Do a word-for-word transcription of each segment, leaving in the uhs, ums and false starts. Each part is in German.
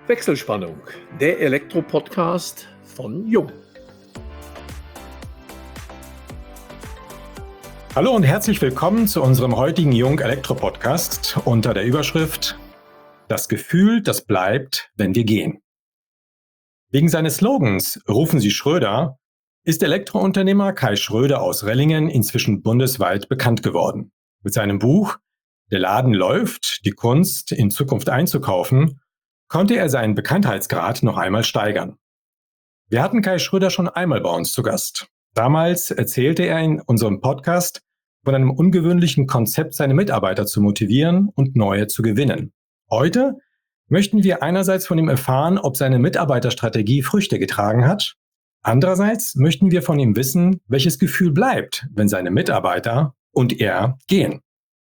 Wechselspannung, der Elektro-Podcast von Jung. Hallo und herzlich willkommen zu unserem heutigen Jung Elektro-Podcast unter der Überschrift Das Gefühl, das bleibt, wenn wir gehen. Wegen seines Slogans Rufen Sie Schröder ist Elektrounternehmer Kai Schröder aus Rellingen inzwischen bundesweit bekannt geworden. Mit seinem Buch Der Laden läuft, die Kunst in Zukunft einzukaufen, konnte er seinen Bekanntheitsgrad noch einmal steigern. Wir hatten Kai Schröder schon einmal bei uns zu Gast. Damals erzählte er in unserem Podcast von einem ungewöhnlichen Konzept, seine Mitarbeiter zu motivieren und neue zu gewinnen. Heute möchten wir einerseits von ihm erfahren, ob seine Mitarbeiterstrategie Früchte getragen hat. Andererseits möchten wir von ihm wissen, welches Gefühl bleibt, wenn seine Mitarbeiter und er gehen.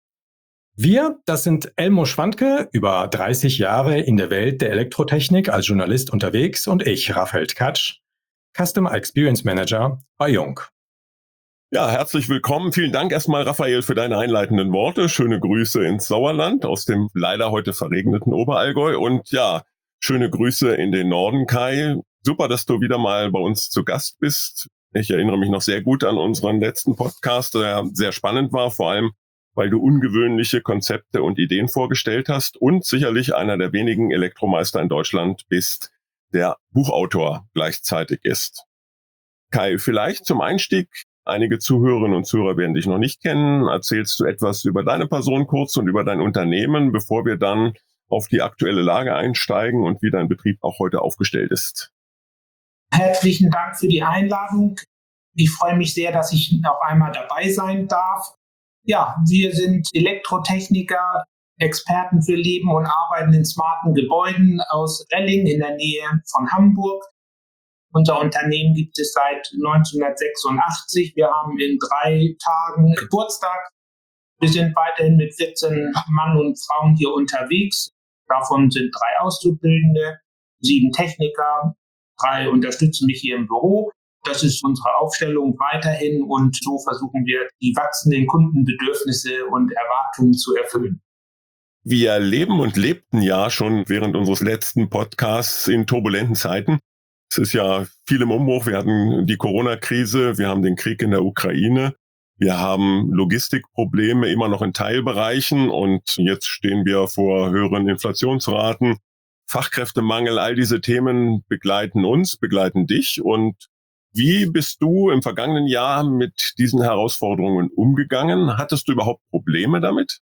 Wir, das sind Elmo Schwandke, über dreißig Jahre in der Welt der Elektrotechnik als Journalist unterwegs, und ich, Raphael Tkatsch, Customer Experience Manager bei Jung. Ja, herzlich willkommen. Vielen Dank erstmal, Raphael, für deine einleitenden Worte. Schöne Grüße ins Sauerland aus dem leider heute verregneten Oberallgäu. Und ja, schöne Grüße in den Norden, Kai. Super, dass du wieder mal bei uns zu Gast bist. Ich erinnere mich noch sehr gut an unseren letzten Podcast, der sehr spannend war, vor allem weil du ungewöhnliche Konzepte und Ideen vorgestellt hast und sicherlich einer der wenigen Elektromeister in Deutschland bist, der Buchautor gleichzeitig ist. Kai, vielleicht zum Einstieg, einige Zuhörerinnen und Zuhörer werden dich noch nicht kennen. Erzählst du etwas über deine Person kurz und über dein Unternehmen, bevor wir dann auf die aktuelle Lage einsteigen und wie dein Betrieb auch heute aufgestellt ist? Herzlichen Dank für die Einladung. Ich freue mich sehr, dass ich noch einmal dabei sein darf. Ja, wir sind Elektrotechniker, Experten für Leben und Arbeiten in smarten Gebäuden aus Relling in der Nähe von Hamburg. Unser Unternehmen gibt es seit neunzehnhundertsechsundachtzig. Wir haben in drei Tagen Geburtstag. Wir sind weiterhin mit vierzehn Mann und Frauen hier unterwegs. Davon sind drei Auszubildende, sieben Techniker, drei unterstützen mich hier im Büro. Das ist unsere Aufstellung weiterhin, und so versuchen wir, die wachsenden Kundenbedürfnisse und Erwartungen zu erfüllen. Wir leben und lebten ja schon während unseres letzten Podcasts in turbulenten Zeiten. Es ist ja viel im Umbruch. Wir hatten die Corona-Krise, wir haben den Krieg in der Ukraine, wir haben Logistikprobleme immer noch in Teilbereichen, und jetzt stehen wir vor höheren Inflationsraten, Fachkräftemangel. All diese Themen begleiten uns, begleiten dich. Und wie bist du im vergangenen Jahr mit diesen Herausforderungen umgegangen? Hattest du überhaupt Probleme damit?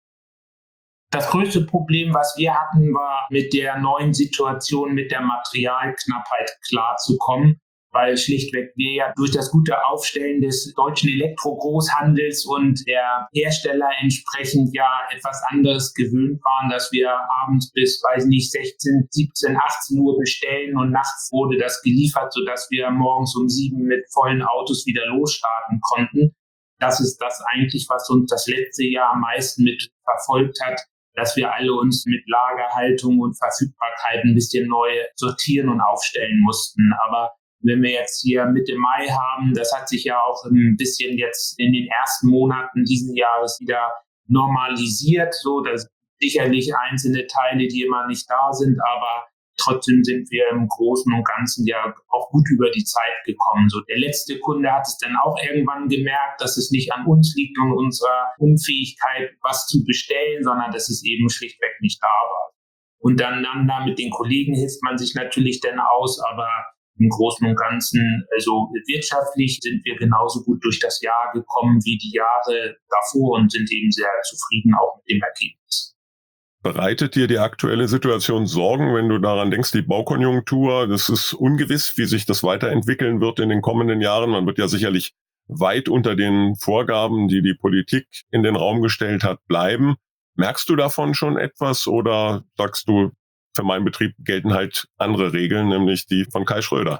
Das größte Problem, was wir hatten, war, mit der neuen Situation, mit der Materialknappheit klarzukommen, weil schlichtweg wir ja durch das gute Aufstellen des deutschen Elektrogroßhandels und der Hersteller entsprechend ja etwas anderes gewöhnt waren, dass wir abends bis, weiß nicht, sechzehn, siebzehn, achtzehn Uhr bestellen und nachts wurde das geliefert, sodass wir morgens um sieben mit vollen Autos wieder losstarten konnten. Das ist das eigentlich, was uns das letzte Jahr am meisten mit verfolgt hat, dass wir alle uns mit Lagerhaltung und Verfügbarkeit ein bisschen neu sortieren und aufstellen mussten. Aber wenn wir jetzt hier Mitte Mai haben, das hat sich ja auch ein bisschen jetzt in den ersten Monaten diesen Jahres wieder normalisiert, so dass sicherlich einzelne Teile, die immer nicht da sind, aber trotzdem sind wir im Großen und Ganzen ja auch gut über die Zeit gekommen. So, der letzte Kunde hat es dann auch irgendwann gemerkt, dass es nicht an uns liegt und unserer Unfähigkeit, was zu bestellen, sondern dass es eben schlichtweg nicht da war. Und dann, dann da mit den Kollegen hilft man sich natürlich dann aus, aber im Großen und Ganzen, also wirtschaftlich sind wir genauso gut durch das Jahr gekommen wie die Jahre davor und sind eben sehr zufrieden auch mit dem Ergebnis. Bereitet dir die aktuelle Situation Sorgen, wenn du daran denkst, die Baukonjunktur, das ist ungewiss, wie sich das weiterentwickeln wird in den kommenden Jahren. Man wird ja sicherlich weit unter den Vorgaben, die die Politik in den Raum gestellt hat, bleiben. Merkst du davon schon etwas, oder sagst du, für meinen Betrieb gelten halt andere Regeln, nämlich die von Kai Schröder?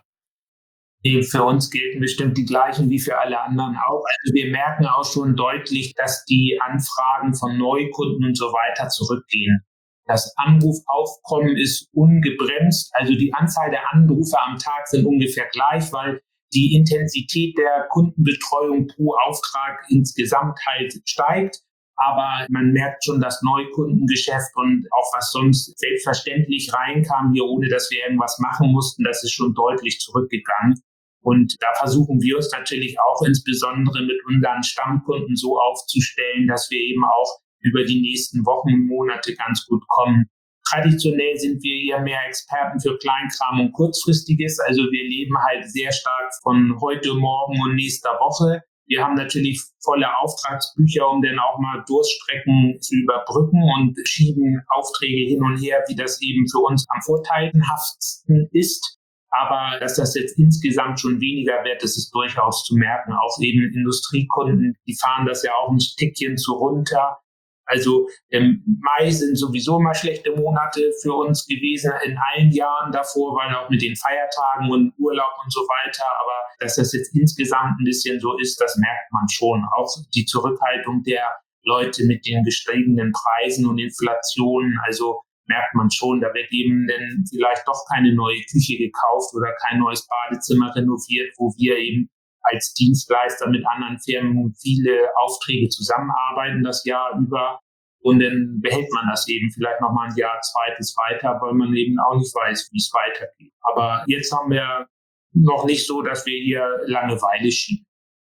Für uns gelten bestimmt die gleichen wie für alle anderen auch. Also wir merken auch schon deutlich, dass die Anfragen von Neukunden und so weiter zurückgehen. Das Anrufaufkommen ist ungebremst. Also die Anzahl der Anrufe am Tag sind ungefähr gleich, weil die Intensität der Kundenbetreuung pro Auftrag insgesamt halt steigt. Aber man merkt schon, das Neukundengeschäft und auch was sonst selbstverständlich reinkam hier, ohne dass wir irgendwas machen mussten, das ist schon deutlich zurückgegangen. Und da versuchen wir uns natürlich auch insbesondere mit unseren Stammkunden so aufzustellen, dass wir eben auch über die nächsten Wochen und Monate ganz gut kommen. Traditionell sind wir eher mehr Experten für Kleinkram und Kurzfristiges. Also wir leben halt sehr stark von heute, morgen und nächster Woche. Wir haben natürlich volle Auftragsbücher, um dann auch mal Durststrecken zu überbrücken und schieben Aufträge hin und her, wie das eben für uns am vorteilhaftsten ist. Aber dass das jetzt insgesamt schon weniger wird, das ist durchaus zu merken. Auch eben Industriekunden, die fahren das ja auch ein Stückchen zu runter. Also im Mai sind sowieso mal schlechte Monate für uns gewesen in allen Jahren davor, weil auch mit den Feiertagen und Urlaub und so weiter. Aber dass das jetzt insgesamt ein bisschen so ist, das merkt man schon. Auch die Zurückhaltung der Leute mit den gestiegenen Preisen und Inflationen, also merkt man schon, da wird eben dann vielleicht doch keine neue Küche gekauft oder kein neues Badezimmer renoviert, wo wir eben als Dienstleister mit anderen Firmen viele Aufträge zusammenarbeiten das Jahr über. Und dann behält man das eben vielleicht noch mal ein Jahr, zweites weiter, weil man eben auch nicht weiß, wie es weitergeht. Aber jetzt haben wir noch nicht so, dass wir hier Langeweile schieben.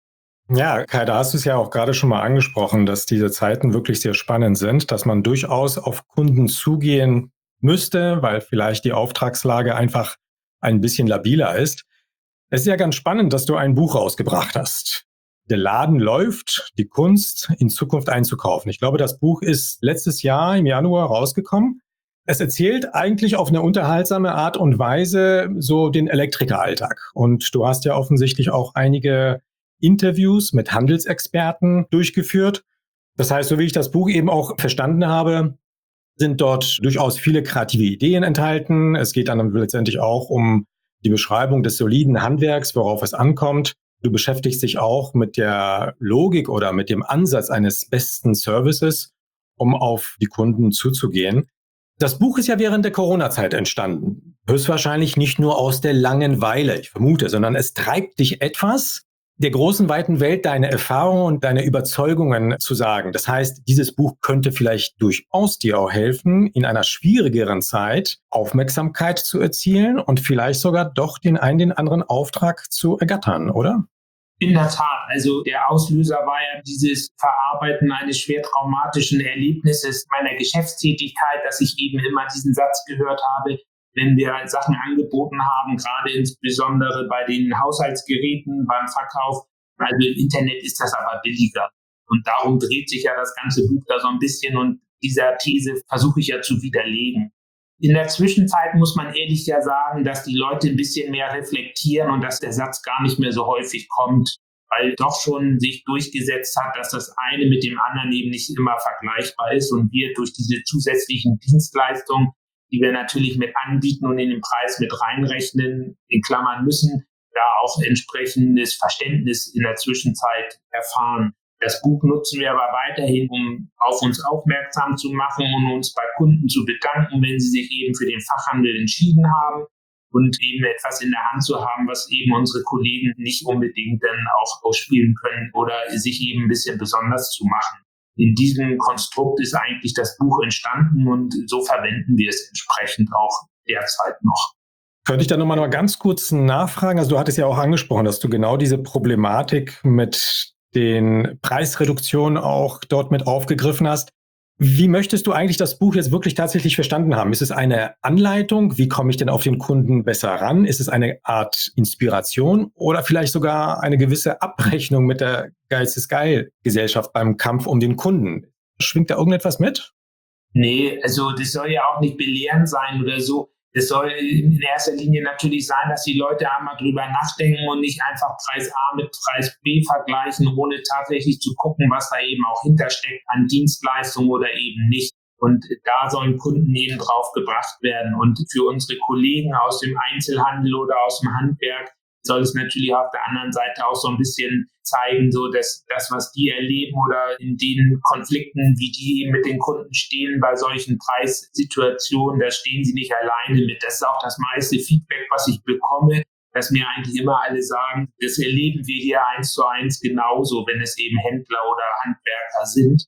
Ja, Kai, da hast du es ja auch gerade schon mal angesprochen, dass diese Zeiten wirklich sehr spannend sind, dass man durchaus auf Kunden zugehen müsste, weil vielleicht die Auftragslage einfach ein bisschen labiler ist. Es ist ja ganz spannend, dass du ein Buch rausgebracht hast. Der Laden läuft, die Kunst in Zukunft einzukaufen. Ich glaube, das Buch ist letztes Jahr im Januar rausgekommen. Es erzählt eigentlich auf eine unterhaltsame Art und Weise so den Elektrikeralltag. Und du hast ja offensichtlich auch einige Interviews mit Handelsexperten durchgeführt. Das heißt, so wie ich das Buch eben auch verstanden habe, sind dort durchaus viele kreative Ideen enthalten. Es geht dann letztendlich auch um die Beschreibung des soliden Handwerks, worauf es ankommt. Du beschäftigst dich auch mit der Logik oder mit dem Ansatz eines besten Services, um auf die Kunden zuzugehen. Das Buch ist ja während der Corona-Zeit entstanden. Höchstwahrscheinlich nicht nur aus der Langeweile, ich vermute, sondern es treibt dich etwas, der großen, weiten Welt deine Erfahrungen und deine Überzeugungen zu sagen. Das heißt, dieses Buch könnte vielleicht durchaus dir auch helfen, in einer schwierigeren Zeit Aufmerksamkeit zu erzielen und vielleicht sogar doch den einen, den anderen Auftrag zu ergattern, oder? In der Tat, also der Auslöser war ja dieses Verarbeiten eines schwer traumatischen Erlebnisses meiner Geschäftstätigkeit, dass ich eben immer diesen Satz gehört habe, wenn wir Sachen angeboten haben, gerade insbesondere bei den Haushaltsgeräten, beim Verkauf. Also im Internet ist das aber billiger. Und darum dreht sich ja das ganze Buch da so ein bisschen und dieser These versuche ich ja zu widerlegen. In der Zwischenzeit muss man ehrlich ja sagen, dass die Leute ein bisschen mehr reflektieren und dass der Satz gar nicht mehr so häufig kommt, weil doch schon sich durchgesetzt hat, dass das eine mit dem anderen eben nicht immer vergleichbar ist und wir durch diese zusätzlichen Dienstleistungen, die wir natürlich mit anbieten und in den Preis mit reinrechnen, in Klammern müssen, da auch entsprechendes Verständnis in der Zwischenzeit erfahren. Das Buch nutzen wir aber weiterhin, um auf uns aufmerksam zu machen und uns bei Kunden zu bedanken, wenn sie sich eben für den Fachhandel entschieden haben und eben etwas in der Hand zu haben, was eben unsere Kollegen nicht unbedingt dann auch ausspielen können oder sich eben ein bisschen besonders zu machen. In diesem Konstrukt ist eigentlich das Buch entstanden und so verwenden wir es entsprechend auch derzeit noch. Könnte ich da nochmal noch ganz kurz nachfragen? Also du hattest ja auch angesprochen, dass du genau diese Problematik mit den Preisreduktionen auch dort mit aufgegriffen hast. Wie möchtest du eigentlich das Buch jetzt wirklich tatsächlich verstanden haben? Ist es eine Anleitung? Wie komme ich denn auf den Kunden besser ran? Ist es eine Art Inspiration oder vielleicht sogar eine gewisse Abrechnung mit der Geiz ist geil Gesellschaft beim Kampf um den Kunden? Schwingt da irgendetwas mit? Nee, also das soll ja auch nicht belehrend sein oder so. Es soll in erster Linie natürlich sein, dass die Leute einmal drüber nachdenken und nicht einfach Preis A mit Preis B vergleichen, ohne tatsächlich zu gucken, was da eben auch hintersteckt an Dienstleistungen oder eben nicht. Und da sollen Kunden eben drauf gebracht werden. Und für unsere Kollegen aus dem Einzelhandel oder aus dem Handwerk soll es natürlich auf der anderen Seite auch so ein bisschen zeigen, so dass das, was die erleben oder in den Konflikten, wie die mit den Kunden stehen bei solchen Preissituationen, da stehen sie nicht alleine mit. Das ist auch das meiste Feedback, was ich bekomme, dass mir eigentlich immer alle sagen, das erleben wir hier eins zu eins genauso, wenn es eben Händler oder Handwerker sind.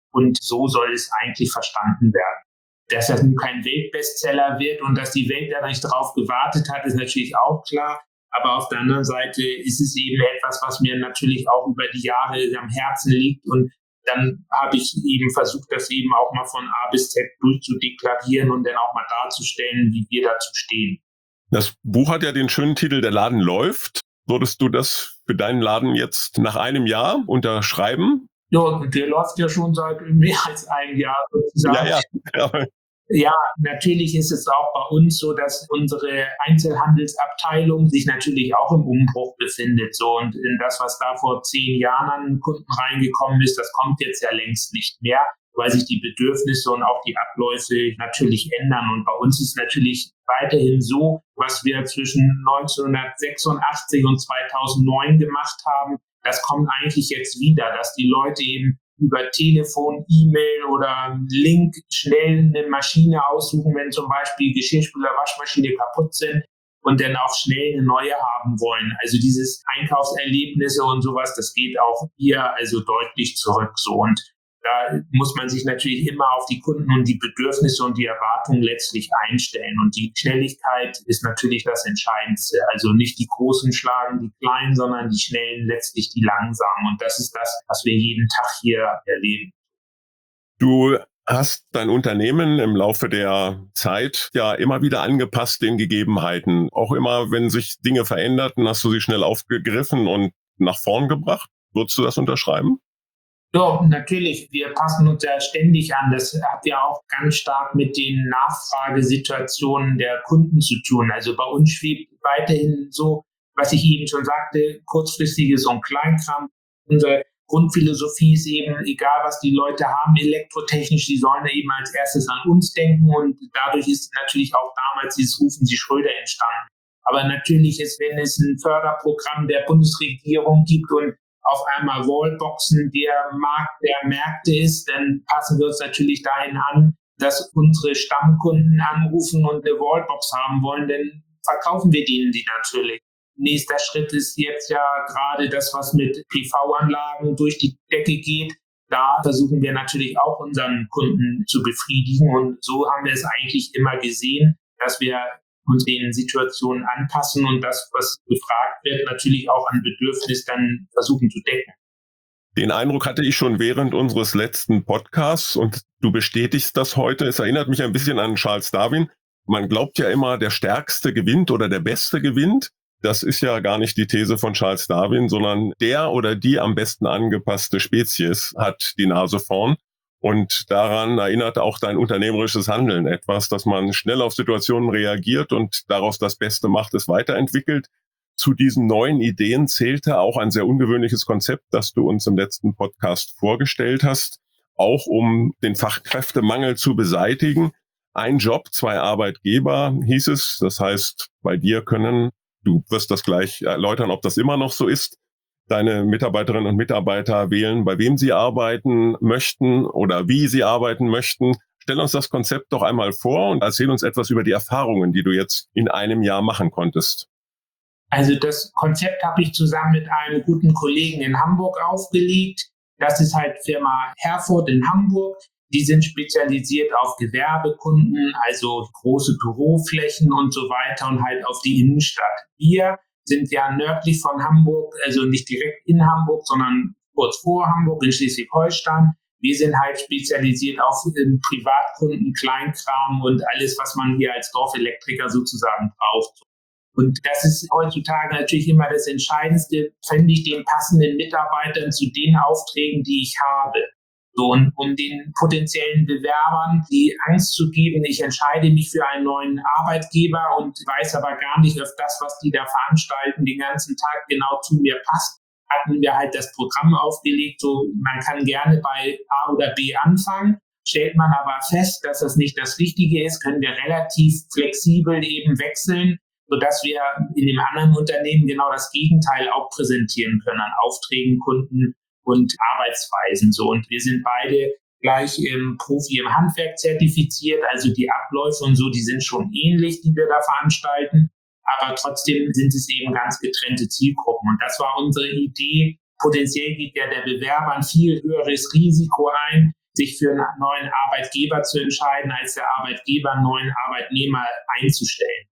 Und so soll es eigentlich verstanden werden. Dass das nun kein Weltbestseller wird und dass die Welt da nicht drauf gewartet hat, ist natürlich auch klar. Aber auf der anderen Seite ist es eben etwas, was mir natürlich auch über die Jahre am Herzen liegt. Und dann habe ich eben versucht, das eben auch mal von A bis Z durchzudeklarieren und dann auch mal darzustellen, wie wir dazu stehen. Das Buch hat ja den schönen Titel „Der Laden läuft". Würdest du das für deinen Laden jetzt nach einem Jahr unterschreiben? Ja, der läuft ja schon seit mehr als einem Jahr sozusagen. Ja, ja. ja. Ja, natürlich ist es auch bei uns so, dass unsere Einzelhandelsabteilung sich natürlich auch im Umbruch befindet. So, und in das, was da vor zehn Jahren an Kunden reingekommen ist, das kommt jetzt ja längst nicht mehr, weil sich die Bedürfnisse und auch die Abläufe natürlich ändern. Und bei uns ist natürlich weiterhin so, was wir zwischen neunzehnhundertsechsundachtzig und zweitausendneun gemacht haben, das kommt eigentlich jetzt wieder, dass die Leute eben über Telefon, E-Mail oder Link schnell eine Maschine aussuchen, wenn zum Beispiel Geschirrspüler, Waschmaschine kaputt sind und dann auch schnell eine neue haben wollen. Also dieses Einkaufserlebnisse und sowas, das geht auch hier also deutlich zurück so. Und da muss man sich natürlich immer auf die Kunden und die Bedürfnisse und die Erwartungen letztlich einstellen. Und die Schnelligkeit ist natürlich das Entscheidendste. Also nicht die Großen schlagen die Kleinen, sondern die Schnellen letztlich die Langsamen. Und das ist das, was wir jeden Tag hier erleben. Du hast dein Unternehmen im Laufe der Zeit ja immer wieder angepasst den Gegebenheiten. Auch immer, wenn sich Dinge veränderten, hast du sie schnell aufgegriffen und nach vorn gebracht. Würdest du das unterschreiben? Ja, natürlich. Wir passen uns ja ständig an. Das hat ja auch ganz stark mit den Nachfragesituationen der Kunden zu tun. Also bei uns schwebt weiterhin so, was ich eben schon sagte, kurzfristiges und Kleinkram. Unsere Grundphilosophie ist eben, egal was die Leute haben, elektrotechnisch, die sollen eben als erstes an uns denken. Und dadurch ist natürlich auch damals dieses Rufen Sie Schröder entstanden. Aber natürlich ist, wenn es ein Förderprogramm der Bundesregierung gibt und auf einmal Wallboxen der Markt der Märkte ist, dann passen wir uns natürlich dahin an, dass unsere Stammkunden anrufen und eine Wallbox haben wollen, dann verkaufen wir denen die natürlich. Nächster Schritt ist jetzt ja gerade das, was mit P V-Anlagen durch die Decke geht. Da versuchen wir natürlich auch unseren Kunden zu befriedigen und so haben wir es eigentlich immer gesehen, dass wir uns den Situationen anpassen und das, was gefragt wird, natürlich auch an Bedürfnis dann versuchen zu decken. Den Eindruck hatte ich schon während unseres letzten Podcasts und du bestätigst das heute. Es erinnert mich ein bisschen an Charles Darwin. Man glaubt ja immer, der Stärkste gewinnt oder der Beste gewinnt. Das ist ja gar nicht die These von Charles Darwin, sondern der oder die am besten angepasste Spezies hat die Nase vorn. Und daran erinnert auch dein unternehmerisches Handeln etwas, dass man schnell auf Situationen reagiert und daraus das Beste macht, es weiterentwickelt. Zu diesen neuen Ideen zählte auch ein sehr ungewöhnliches Konzept, das du uns im letzten Podcast vorgestellt hast, auch um den Fachkräftemangel zu beseitigen. Ein Job, zwei Arbeitgeber hieß es. Das heißt, bei dir können, du wirst das gleich erläutern, ob das immer noch so ist, deine Mitarbeiterinnen und Mitarbeiter wählen, bei wem sie arbeiten möchten oder wie sie arbeiten möchten. Stell uns das Konzept doch einmal vor und erzähl uns etwas über die Erfahrungen, die du jetzt in einem Jahr machen konntest. Also das Konzept habe ich zusammen mit einem guten Kollegen in Hamburg aufgelegt. Das ist halt Firma Herford in Hamburg. Die sind spezialisiert auf Gewerbekunden, also große Büroflächen und so weiter und halt auf die Innenstadt. Wir sind ja nördlich von Hamburg, also nicht direkt in Hamburg, sondern kurz vor Hamburg in Schleswig-Holstein. Wir sind halt spezialisiert auf ähm, Privatkunden, Kleinkram und alles, was man hier als Dorfelektriker sozusagen braucht. Und das ist heutzutage natürlich immer das Entscheidendste, finde ich, den passenden Mitarbeitern zu den Aufträgen, die ich habe. So, und um den potenziellen Bewerbern die Angst zu geben, ich entscheide mich für einen neuen Arbeitgeber und weiß aber gar nicht, ob das, was die da veranstalten, den ganzen Tag genau zu mir passt, hatten wir halt das Programm aufgelegt, so man kann gerne bei A oder B anfangen. Stellt man aber fest, dass das nicht das Richtige ist, können wir relativ flexibel eben wechseln, sodass wir in dem anderen Unternehmen genau das Gegenteil auch präsentieren können an Aufträgen, Kunden und Arbeitsweisen. So. Und wir sind beide gleich im Profi im Handwerk zertifiziert, also die Abläufe und so, die sind schon ähnlich, die wir da veranstalten, aber trotzdem sind es eben ganz getrennte Zielgruppen. Und das war unsere Idee. Potenziell geht ja der Bewerber ein viel höheres Risiko ein, sich für einen neuen Arbeitgeber zu entscheiden, als der Arbeitgeber einen neuen Arbeitnehmer einzustellen.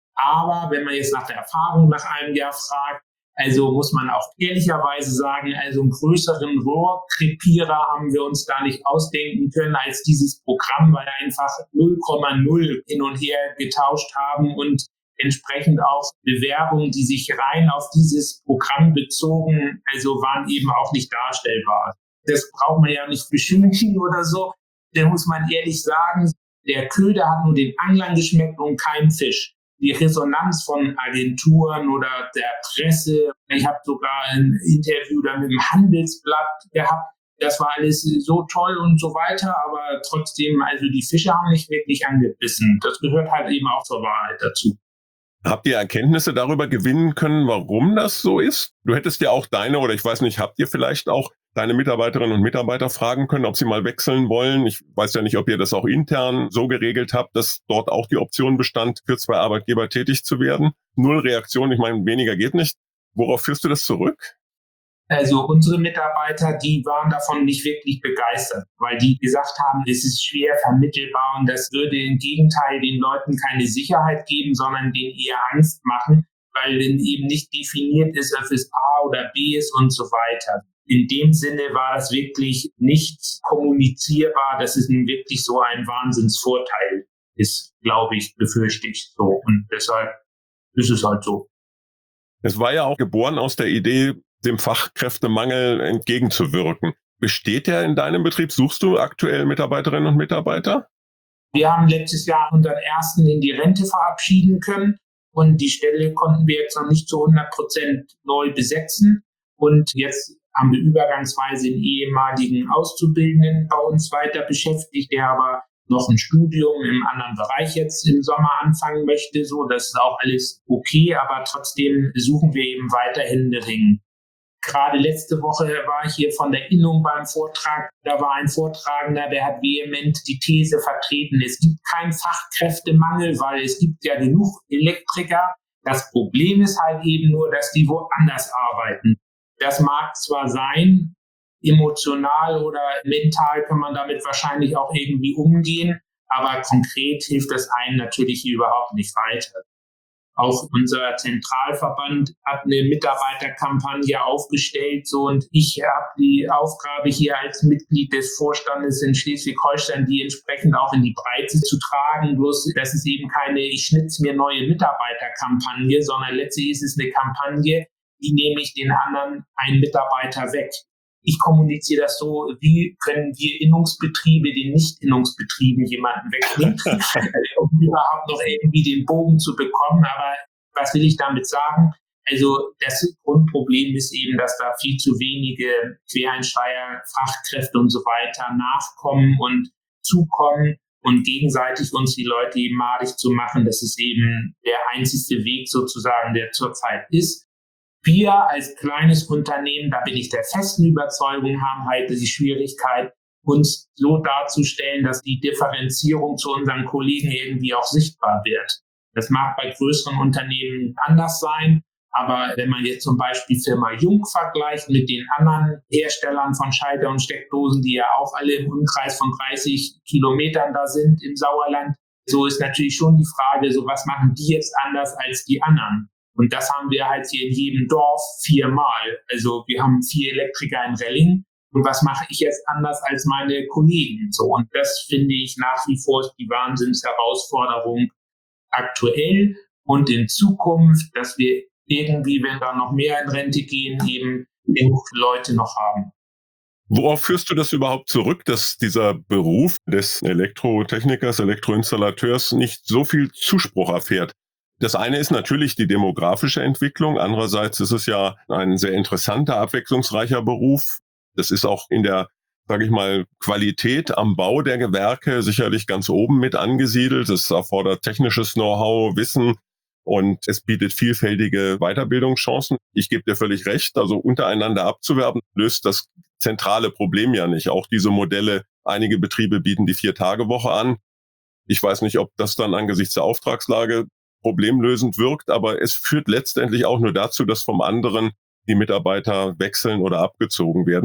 Aber wenn man jetzt nach der Erfahrung nach einem Jahr fragt, also muss man auch ehrlicherweise sagen, also einen größeren Rohrkrepierer haben wir uns gar nicht ausdenken können als dieses Programm, weil wir einfach null Komma null hin und her getauscht haben und entsprechend auch Bewerbungen, die sich rein auf dieses Programm bezogen, also waren eben auch nicht darstellbar. Das braucht man ja nicht beschönigen oder so. Da muss man ehrlich sagen, der Köder hat nur den Anglern geschmeckt und kein Fisch. Die Resonanz von Agenturen oder der Presse, ich habe sogar ein Interview da mit dem Handelsblatt gehabt, das war alles so toll und so weiter, aber trotzdem, also die Fische haben nicht wirklich angebissen. Das gehört halt eben auch zur Wahrheit dazu. Habt ihr Erkenntnisse darüber gewinnen können, warum das so ist? Du hättest ja auch deine, oder ich weiß nicht, habt ihr vielleicht auch deine Mitarbeiterinnen und Mitarbeiter fragen können, ob sie mal wechseln wollen? Ich weiß ja nicht, ob ihr das auch intern so geregelt habt, dass dort auch die Option bestand, für zwei Arbeitgeber tätig zu werden. Null Reaktion, ich meine, weniger geht nicht. Worauf führst du das zurück? Also unsere Mitarbeiter, die waren davon nicht wirklich begeistert, weil die gesagt haben, es ist schwer vermittelbar und das würde im Gegenteil den Leuten keine Sicherheit geben, sondern denen eher Angst machen, weil dann eben nicht definiert ist, ob es A oder B ist und so weiter. In dem Sinne war das wirklich nicht kommunizierbar, dass es nun wirklich so ein Wahnsinnsvorteil ist, glaube ich, befürchte ich so. Und deshalb ist es halt so. Es war ja auch geboren aus der Idee, dem Fachkräftemangel entgegenzuwirken. Besteht der in deinem Betrieb? Suchst du aktuell Mitarbeiterinnen und Mitarbeiter? Wir haben letztes Jahr unseren ersten in die Rente verabschieden können und die Stelle konnten wir jetzt noch nicht zu hundert Prozent neu besetzen. Und jetzt haben wir übergangsweise einen ehemaligen Auszubildenden bei uns weiter beschäftigt, der aber noch ein Studium im anderen Bereich jetzt im Sommer anfangen möchte. So, das ist auch alles okay, aber trotzdem suchen wir eben weiterhin händeringend. Gerade letzte Woche war ich hier von der Innung beim Vortrag. Da war ein Vortragender, der hat vehement die These vertreten, es gibt keinen Fachkräftemangel, weil es gibt ja genug Elektriker. Das Problem ist halt eben nur, dass die woanders arbeiten. Das mag zwar sein, emotional oder mental kann man damit wahrscheinlich auch irgendwie umgehen, aber konkret hilft das einem natürlich überhaupt nicht weiter. Auch unser Zentralverband hat eine Mitarbeiterkampagne aufgestellt, so, und ich habe die Aufgabe hier als Mitglied des Vorstandes in Schleswig-Holstein, die entsprechend auch in die Breite zu tragen. Bloß, das ist eben keine ich schnitz mir neue Mitarbeiterkampagne, sondern letztlich ist es eine Kampagne, die nehme ich den anderen einen Mitarbeiter weg. Ich kommuniziere das so, wie können wir Innungsbetriebe den Nicht-Innungsbetrieben jemanden wegnehmen, um überhaupt noch irgendwie den Bogen zu bekommen. Aber was will ich damit sagen? Also das Grundproblem ist eben, dass da viel zu wenige Quereinsteiger, Fachkräfte und so weiter nachkommen und zukommen und gegenseitig uns die Leute eben madig zu machen. Das ist eben der einzigste Weg sozusagen, der zurzeit ist. Wir als kleines Unternehmen, da bin ich der festen Überzeugung, haben halt die Schwierigkeit, uns so darzustellen, dass die Differenzierung zu unseren Kollegen irgendwie auch sichtbar wird. Das mag bei größeren Unternehmen anders sein, aber wenn man jetzt zum Beispiel Firma Jung vergleicht mit den anderen Herstellern von Schalter und Steckdosen, die ja auch alle im Umkreis von dreißig Kilometern da sind im Sauerland, so ist natürlich schon die Frage, so was machen die jetzt anders als die anderen? Und das haben wir halt hier in jedem Dorf viermal. Also wir haben vier Elektriker in Relling. Und was mache ich jetzt anders als meine Kollegen? So, und das finde ich nach wie vor die Wahnsinnsherausforderung aktuell und in Zukunft, dass wir irgendwie, wenn da noch mehr in Rente gehen, eben genug Leute noch haben. Worauf führst du das überhaupt zurück, dass dieser Beruf des Elektrotechnikers, Elektroinstallateurs nicht so viel Zuspruch erfährt? Das eine ist natürlich die demografische Entwicklung. Andererseits ist es ja ein sehr interessanter, abwechslungsreicher Beruf. Das ist auch in der, sage ich mal, Qualität am Bau der Gewerke sicherlich ganz oben mit angesiedelt. Es erfordert technisches Know-how, Wissen und es bietet vielfältige Weiterbildungschancen. Ich gebe dir völlig recht, also untereinander abzuwerben, löst das zentrale Problem ja nicht. Auch diese Modelle, einige Betriebe bieten die Vier-Tage-Woche an. Ich weiß nicht, ob das dann angesichts der Auftragslage problemlösend wirkt, aber es führt letztendlich auch nur dazu, dass vom anderen die Mitarbeiter wechseln oder abgezogen werden.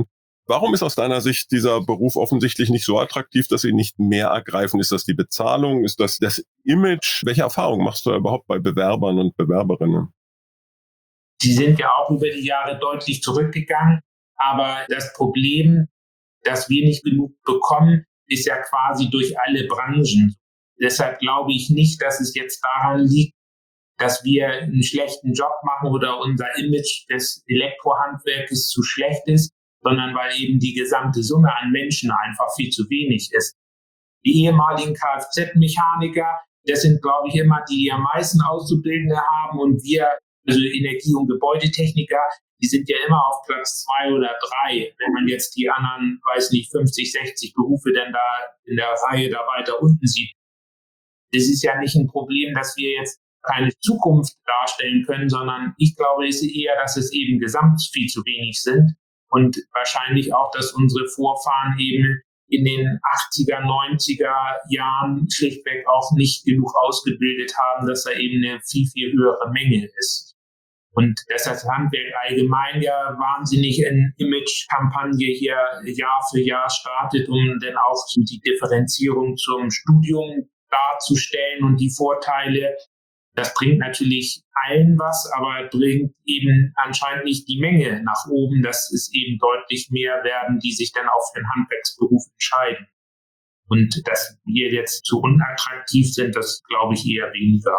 Warum ist aus deiner Sicht dieser Beruf offensichtlich nicht so attraktiv, dass sie nicht mehr ergreifen? Ist das die Bezahlung? Ist das das Image? Welche Erfahrungen machst du da überhaupt bei Bewerbern und Bewerberinnen? Die sind ja auch über die Jahre deutlich zurückgegangen. Aber das Problem, dass wir nicht genug bekommen, ist ja quasi durch alle Branchen. Deshalb glaube ich nicht, dass es jetzt daran liegt, dass wir einen schlechten Job machen oder unser Image des Elektrohandwerkes zu schlecht ist, sondern weil eben die gesamte Summe an Menschen einfach viel zu wenig ist. Die ehemaligen Kfz-Mechaniker, das sind, glaube ich, immer die, die am meisten Auszubildende haben, und wir, also Energie- und Gebäudetechniker, die sind ja immer auf Platz zwei oder drei. Wenn man jetzt die anderen, weiß nicht, fünfzig, sechzig Berufe denn da in der Reihe da weiter unten sieht. Das ist ja nicht ein Problem, dass wir jetzt keine Zukunft darstellen können, sondern ich glaube, es ist eher, dass es eben gesamt viel zu wenig sind und wahrscheinlich auch, dass unsere Vorfahren eben in den achtziger, neunziger Jahren schlichtweg auch nicht genug ausgebildet haben, dass da eben eine viel, viel höhere Menge ist. Und dass das Handwerk allgemein ja wahnsinnig in Image-Kampagne hier Jahr für Jahr startet, um dann auch die Differenzierung zum Studium darzustellen und die Vorteile. Das bringt natürlich allen was, aber bringt eben anscheinend nicht die Menge nach oben, dass es eben deutlich mehr werden, die sich dann auch für den Handwerksberuf entscheiden. Und dass wir jetzt zu unattraktiv sind, das glaube ich eher weniger.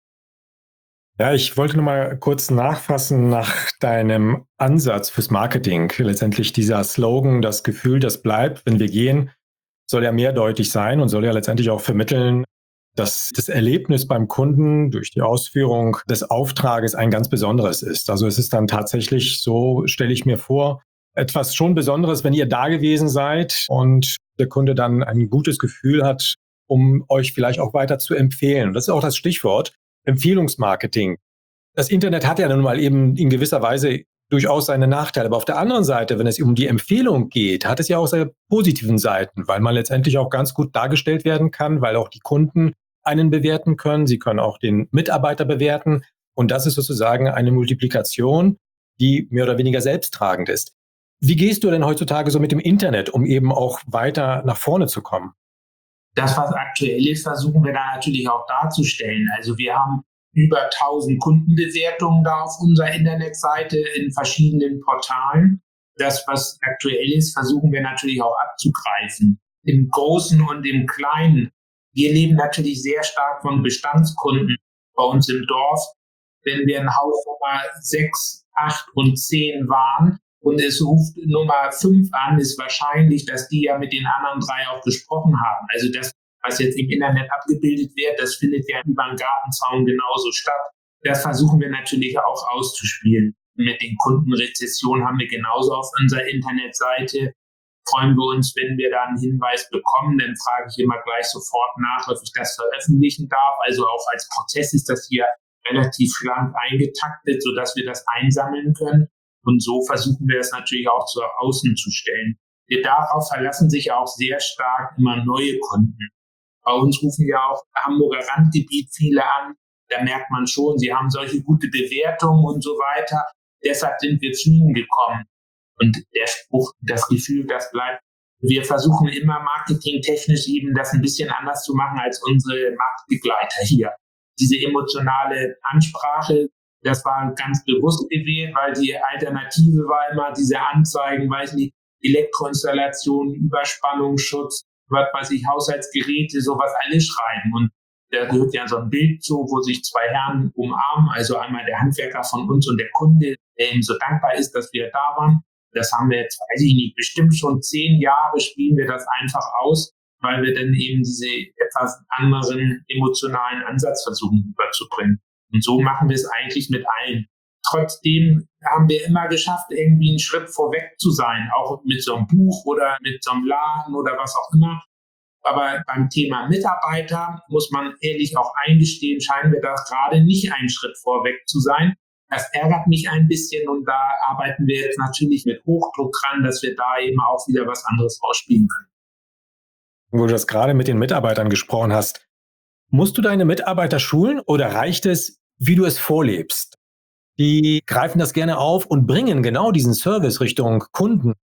Ja, ich wollte nur mal kurz nachfassen nach deinem Ansatz fürs Marketing. Letztendlich dieser Slogan, das Gefühl, das bleibt, wenn wir gehen, soll ja mehrdeutig sein und soll ja letztendlich auch vermitteln, dass das Erlebnis beim Kunden durch die Ausführung des Auftrages ein ganz besonderes ist. Also es ist dann tatsächlich so, stelle ich mir vor, etwas schon Besonderes, wenn ihr da gewesen seid und der Kunde dann ein gutes Gefühl hat, um euch vielleicht auch weiter zu empfehlen. Und das ist auch das Stichwort. Empfehlungsmarketing. Das Internet hat ja nun mal eben in gewisser Weise durchaus seine Nachteile. Aber auf der anderen Seite, wenn es um die Empfehlung geht, hat es ja auch seine positiven Seiten, weil man letztendlich auch ganz gut dargestellt werden kann, weil auch die Kunden einen bewerten können. Sie können auch den Mitarbeiter bewerten. Und das ist sozusagen eine Multiplikation, die mehr oder weniger selbsttragend ist. Wie gehst du denn heutzutage so mit dem Internet, um eben auch weiter nach vorne zu kommen? Das, was aktuell ist, versuchen wir da natürlich auch darzustellen. Also wir haben über tausend Kundenbewertungen da auf unserer Internetseite in verschiedenen Portalen. Das, was aktuell ist, versuchen wir natürlich auch abzugreifen. Im Großen und im Kleinen. Wir leben natürlich sehr stark von Bestandskunden bei uns im Dorf. Wenn wir ein Haus Nummer sechs, acht und zehn waren, und es ruft Nummer fünf an, ist wahrscheinlich, dass die ja mit den anderen drei auch gesprochen haben. Also das, was jetzt im Internet abgebildet wird, das findet ja über den Gartenzaun genauso statt. Das versuchen wir natürlich auch auszuspielen. Mit den Kundenrezessionen haben wir genauso auf unserer Internetseite. Freuen wir uns, wenn wir da einen Hinweis bekommen, dann frage ich immer gleich sofort nach, ob ich das veröffentlichen darf. Also auch als Prozess ist das hier relativ schlank eingetaktet, sodass wir das einsammeln können. Und so versuchen wir es natürlich auch zu außen zu stellen. Wir darauf verlassen sich auch sehr stark immer neue Kunden. Bei uns rufen ja auch Hamburger Randgebiet viele an. Da merkt man schon, sie haben solche gute Bewertungen und so weiter. Deshalb sind wir zu ihnen gekommen. Und der Spruch, das Gefühl, das bleibt. Wir versuchen immer marketingtechnisch eben das ein bisschen anders zu machen als unsere Marktbegleiter hier. Diese emotionale Ansprache, das war ganz bewusst gewählt, weil die Alternative war immer diese Anzeigen, weiß nicht, Elektroinstallation, Überspannungsschutz, was weiß ich, Haushaltsgeräte, sowas alles schreiben. Und da gehört ja so ein Bild zu, wo sich zwei Herren umarmen, also einmal der Handwerker von uns und der Kunde, der ihm so dankbar ist, dass wir da waren. Das haben wir jetzt, weiß ich nicht, bestimmt schon zehn Jahre spielen wir das einfach aus, weil wir dann eben diese etwas anderen emotionalen Ansatz versuchen überzubringen. Und so machen wir es eigentlich mit allen. Trotzdem haben wir immer geschafft, irgendwie einen Schritt vorweg zu sein, auch mit so einem Buch oder mit so einem Laden oder was auch immer. Aber beim Thema Mitarbeiter muss man ehrlich auch eingestehen, scheinen wir da gerade nicht einen Schritt vorweg zu sein. Das ärgert mich ein bisschen und da arbeiten wir jetzt natürlich mit Hochdruck dran, dass wir da eben auch wieder was anderes ausspielen können. Wo du das gerade mit den Mitarbeitern gesprochen hast, musst du deine Mitarbeiter schulen oder reicht es, wie du es vorlebst? Die greifen das gerne auf und bringen genau diesen Service Richtung Kunden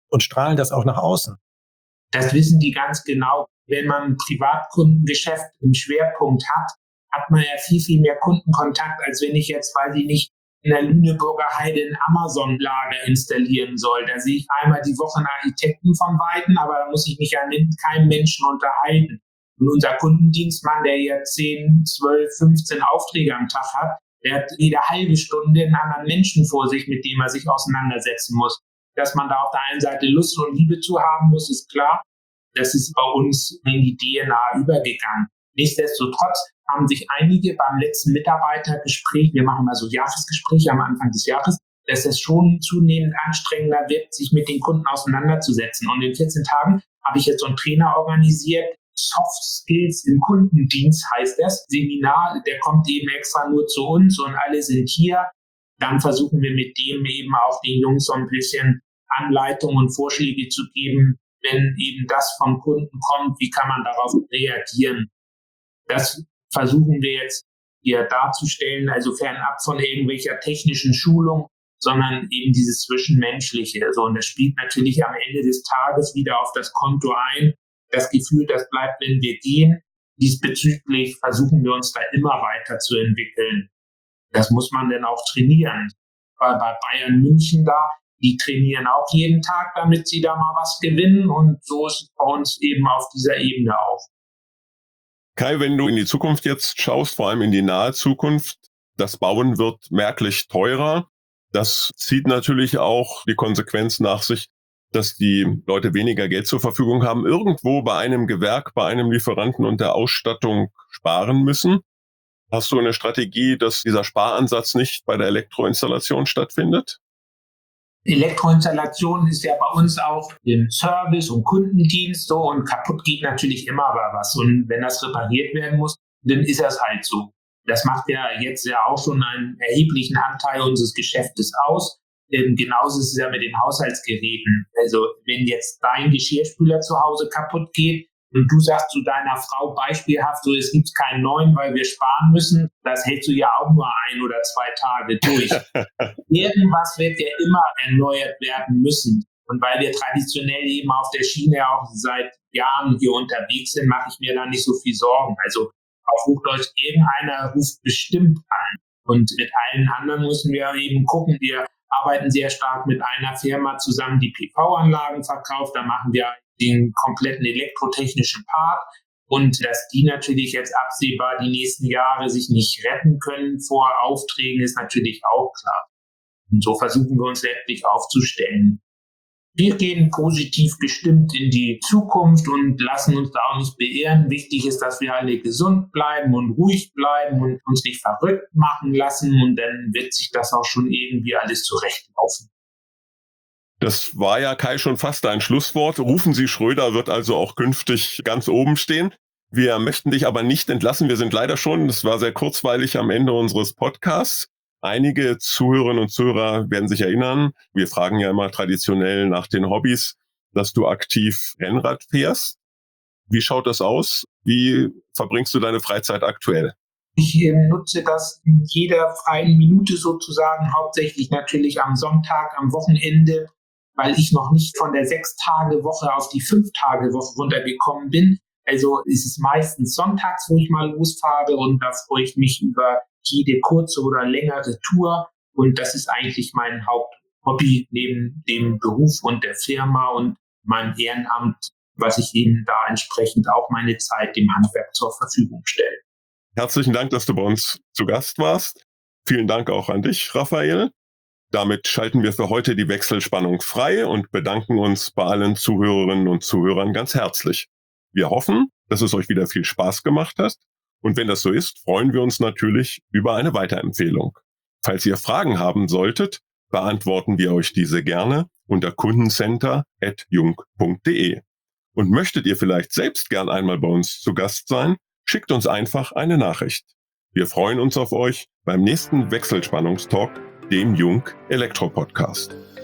und strahlen das auch nach außen. Das wissen die ganz genau. Wenn man ein Privatkundengeschäft im Schwerpunkt hat, hat man ja viel, viel mehr Kundenkontakt, als wenn ich jetzt, weiß ich nicht, in der Lüneburger Heide ein Amazon-Lager installieren soll. Da sehe ich einmal die Woche einen Architekten von Weitem, aber da muss ich mich ja mit keinem Menschen unterhalten. Und unser Kundendienstmann, der hier zehn, zwölf, fünfzehn Aufträge am Tag hat, der hat jede halbe Stunde einen anderen Menschen vor sich, mit dem er sich auseinandersetzen muss. Dass man da auf der einen Seite Lust und Liebe zu haben muss, ist klar. Das ist bei uns in die D N A übergegangen. Nichtsdestotrotz haben sich einige beim letzten Mitarbeitergespräch, wir machen mal so Jahresgespräche am Anfang des Jahres, dass es schon zunehmend anstrengender wird, sich mit den Kunden auseinanderzusetzen. Und in vierzehn Tagen habe ich jetzt so einen Trainer organisiert, Soft Skills im Kundendienst heißt das, Seminar, der kommt eben extra nur zu uns und alle sind hier. Dann versuchen wir mit dem eben auch den Jungs so ein bisschen Anleitungen und Vorschläge zu geben, wenn eben das vom Kunden kommt, wie kann man darauf reagieren. Das versuchen wir jetzt hier darzustellen, also fernab von irgendwelcher technischen Schulung, sondern eben dieses Zwischenmenschliche. Also, und das spielt natürlich am Ende des Tages wieder auf das Konto ein. Das Gefühl, das bleibt, wenn wir gehen. Diesbezüglich versuchen wir uns da immer weiter zu entwickeln. Das muss man dann auch trainieren. Bei, bei Bayern München da, die trainieren auch jeden Tag, damit sie da mal was gewinnen. Und so ist es bei uns eben auf dieser Ebene auch. Kai, wenn du in die Zukunft jetzt schaust, vor allem in die nahe Zukunft, das Bauen wird merklich teurer. Das zieht natürlich auch die Konsequenz nach sich, dass die Leute weniger Geld zur Verfügung haben, irgendwo bei einem Gewerk, bei einem Lieferanten und der Ausstattung sparen müssen. Hast du eine Strategie, dass dieser Sparansatz nicht bei der Elektroinstallation stattfindet? Elektroinstallation ist ja bei uns auch im Service und Kundendienst so, und kaputt geht natürlich immer bei was. Und wenn das repariert werden muss, dann ist das halt so. Das macht ja jetzt ja auch schon einen erheblichen Anteil unseres Geschäftes aus. Ähm, genauso ist es ja mit den Haushaltsgeräten. Also wenn jetzt dein Geschirrspüler zu Hause kaputt geht und du sagst zu deiner Frau beispielhaft, so, es gibt keinen neuen, weil wir sparen müssen, das hältst du ja auch nur ein oder zwei Tage durch. Irgendwas wird ja immer erneuert werden müssen. Und weil wir traditionell eben auf der Schiene auch seit Jahren hier unterwegs sind, mache ich mir da nicht so viel Sorgen. Also auf Hochdeutsch, irgendeiner ruft bestimmt an. Und mit allen anderen müssen wir eben gucken. Wir arbeiten sehr stark mit einer Firma zusammen, die P V-Anlagen verkauft. Da machen wir den kompletten elektrotechnischen Part. Und dass die natürlich jetzt absehbar die nächsten Jahre sich nicht retten können vor Aufträgen, ist natürlich auch klar. Und so versuchen wir uns letztlich aufzustellen. Wir gehen positiv gestimmt in die Zukunft und lassen uns da auch nicht beirren. Wichtig ist, dass wir alle gesund bleiben und ruhig bleiben und uns nicht verrückt machen lassen. Und dann wird sich das auch schon irgendwie alles zurechtlaufen. Das war ja, Kai, schon fast ein Schlusswort. Rufen Sie Schröder wird also auch künftig ganz oben stehen. Wir möchten dich aber nicht entlassen. Wir sind leider schon, das war sehr kurzweilig, am Ende unseres Podcasts. Einige Zuhörerinnen und Zuhörer werden sich erinnern, wir fragen ja immer traditionell nach den Hobbys, dass du aktiv Rennrad fährst. Wie schaut das aus? Wie verbringst du deine Freizeit aktuell? Ich äh, nutze das in jeder freien Minute sozusagen, hauptsächlich natürlich am Sonntag, am Wochenende, weil ich noch nicht von der Sechs-Tage-Woche auf die Fünf-Tage-Woche runtergekommen bin. Also ist es meistens sonntags, wo ich mal losfahre, und da freue ich mich über jede kurze oder längere Tour. Und das ist eigentlich mein Haupthobby neben dem Beruf und der Firma und meinem Ehrenamt, was ich eben da entsprechend auch meine Zeit dem Handwerk zur Verfügung stelle. Herzlichen Dank, dass du bei uns zu Gast warst. Vielen Dank auch an dich, Raphael. Damit schalten wir für heute die Wechselspannung frei und bedanken uns bei allen Zuhörerinnen und Zuhörern ganz herzlich. Wir hoffen, dass es euch wieder viel Spaß gemacht hat. Und wenn das so ist, freuen wir uns natürlich über eine Weiterempfehlung. Falls ihr Fragen haben solltet, beantworten wir euch diese gerne unter kundencenter at jung punkt de. Und möchtet ihr vielleicht selbst gern einmal bei uns zu Gast sein, schickt uns einfach eine Nachricht. Wir freuen uns auf euch beim nächsten Wechselspannungstalk, dem Jung Elektro Podcast.